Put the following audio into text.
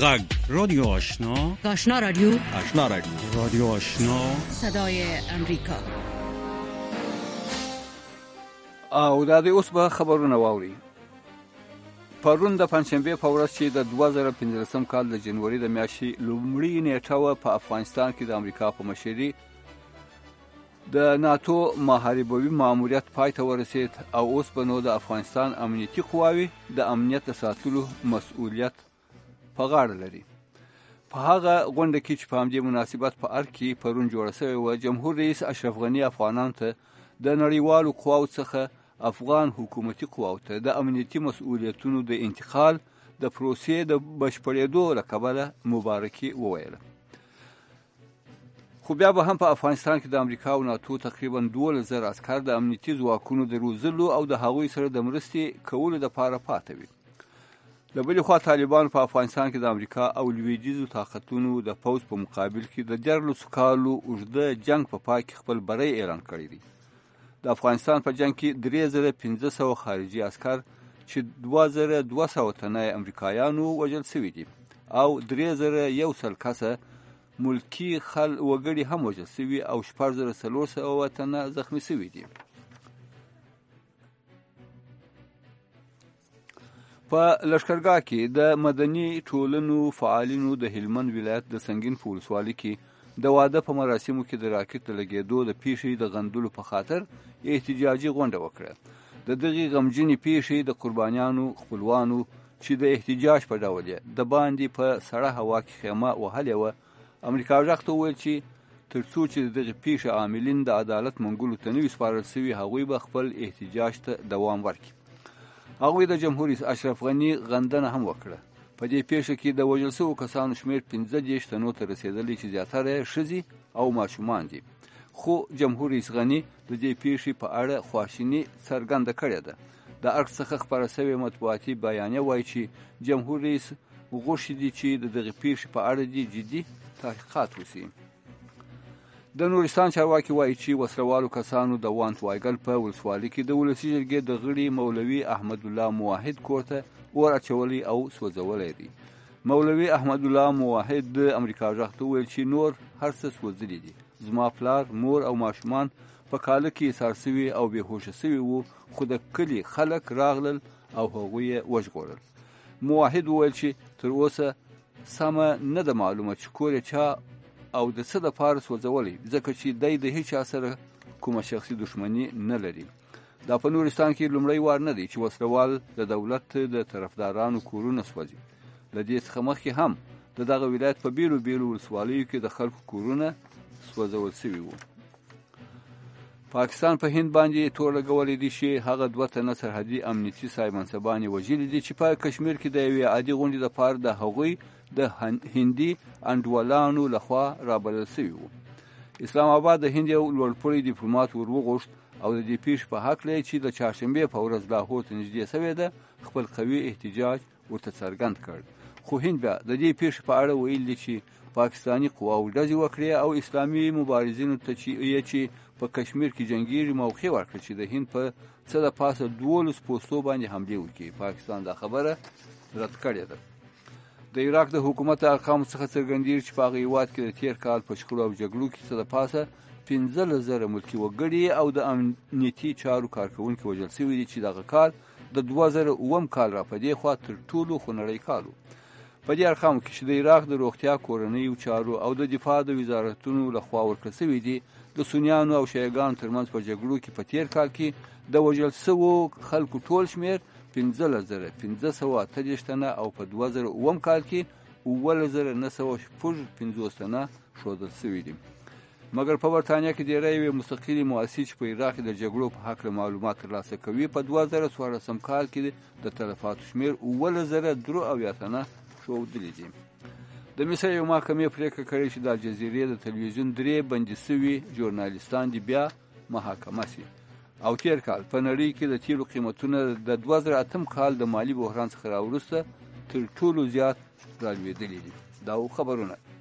غږ رادیو آشنا، آشنا رادیو، آشنا رادیو، رادیو آشنا، صدای امریکا. او دا د اوس به خبرونه واوري. پرون د پنځشنبه په ورځ چې د 2015 کال د جنوري د میاشتې لومړۍ نیټه په افغانستان کې د امریکا په مشرۍ د ناتو محاربوي ماموریت پای ته ورسید او اوس به نو د افغانستان امنیتي قواوې د امنیت ساتلو مسؤلیت په غاړه لري. په هغه غونډه کې چې په همدې مناسبت په ارګ کې پرون جوړه شوې وه، جمهور رئیس اشرف غني افغانانو ته د نړیوالو قواو څخه افغان حکومتي قواو ته د امنیتي مسؤلیتونو د انتقال د پروسې د بشپړېدو له کبله مبارکي وویله. خو بیا به هم په افغانستان کې د امریکا او ناتو تقریبا 12,000 عسکر د امنیتي ځواکونو د روزلو او د هغوی سره د مرستې کولو لپاره پاتې وي. له بلې خوا طالبان په افغانستان کې د امریکا او لویدیځو طاقتونو د پوځ په مقابل کې د 14 کالو اوږده جنگ په پای کې خپل بری اعلان کړی دی. د افغانستان په جنگ کې 3500 خارجي عسکر چې 2200 تنه امریکایانو وژل شوي دي او 3100 کسه ملکی وګړي هم وژل شوي او 4400 تنه زخمی شوي دي. په لښکرګاه کې د مدني ټولنو فعالینو د هلمند ولایت د سنگین په ولسوالۍ کې د واده په مراسمو کې د راکټ د لګېدو د پیښې د غندلو په خاطر احتجاجي غونډه وکړه. د دغې غمجنې پیښې د قربانیانو خپلوانو چې د احتجاج په ډول د باندې په سړه هوا کې خیمه وهلې وه، امریکا غږ ته وویل چې تر څو چې د دغې پیښې عاملین د عدالت منګولو ته نه وي سپارل شوي، هغوی به خپل احتجاج ته دوام ورکړي. هغوی د جمهور رئیس اشرف غني غندنه هم وکړه. په دې پیښه کې د وژل شوو کسانو شمېر 15 تنو ته رسېدلی چې زیاتره ښځې او ماشومان دي. خو جمهور رئیس غني د دې پیښې په اړه خواشیني څرګنده کړې ده. د ارګ څخه خپاره شوې مطبوعاتي بیانیه وایي چې جمهور رئیس غوښتي دي چې د دغې پیښې په اړه جدي تحقیقات وشي. د نورستان چارواکي وایي چې وسلوالو کسانو د وانت وایګل په ولسوالۍ کې د ولسي جرګې د غړي مولوي احمد الله موحد کور ته اور اچولی او سوځولی دی. مولوي احمد الله موحد د امریکا غږ ته وویل چې نور هر څه سوځلي دي. زما پلار، مور او ماشومان په کاله کې ایسار شوي او بېهوشه شوي وو، خو د کلي خلک راغلل او هغوی یې وژغورل. موحد وویل چې تر اوسه سمه نه ده معلومه چې کور یې چا او د څه دپاره سوځولی، ځکه چې دی د هیچا سره کومه شخصي دښمني نه لري. دا په نورستان کې لومړی وار نه دی چې وسلوال د دولت د طرفدارانو کورونه سوځي. له دې څخه مخکې هم د دغه ولایت په بیلو بیلو ولسوالیو کې د خلکو کورونه سوځول شوي وو. پاکستان په هند باندې تور لګولی دی چې هغه 2 تنه سرحدي امنیتي صاحب منصبان یې وژلي دي چې په کشمیر کې د یوې عادي غونډې لپاره د هغوی د هندي انډولانو لخوا رابلل شوي وو. اسلام آباد د هند یو لوړپوړی ډیپلوماټ وروغوښت او د دې پیښې په هکله چې د چهارشنبې په ورځ لاهور ته نږدې شوې ده خپل قوي احتجاج ورته څرګند کړ. خو هند بیا د دې پیښې په اړه ویل دي چې پاکستاني قواو ډزې وکړې او اسلامي مبارزینو ته چې په کشمیر کې جنګیږي موقع ورکړه چې د هند په څه د پاسه 12 پوستو باندې حملې وکړي. پاکستان دا خبره رد کړې ده. د عراق د حکومت ارقامو څخه څرګندېږي چې په هغه هېواد کې د تېر کال په شخړو او جګړو کې څه د پاسه 15,000 ملکي وګړي او د امنیتي چارو کارکوونکي وژل شوي دي چې دغه کال د 2007 کال را په دې خوا تر ټولو خونړی کال و. په دې ارقامو کې چې د عراق د روغتیا، کورنیو چارو او د دفاع د وزارتونو لخوا ورکړل شوي دي، د سنیانو او شیعګانو ترمنځ په جګړو کې په تېر کال کې د وژل شوو خلکو ټول شمېر 15,538 تنه او په 2007 کال کې 7,950 تنه ښودل شوي دي. مګر په برطانیه کې ډېری یوې مستقلې مؤسسې چې په عراق کې د جګړو په هکله معلومات ترلاسه کوي په 2014 کال کې د تلفاتو شمېر 7,073 تنه ښودلي دي. د مصر یو محکمې پرېکړه کړې چې د الجزیرې د تلویزیون 3 بندي شوي ژورنالیستان دي بیا محاکمه شي. او تېر کال په نړۍ کې د تیلو قیمتونه د 2008 کال د مالي بحران څخه راوروسته تر ټولو زیات رالوېدلي دي. دا خبرونه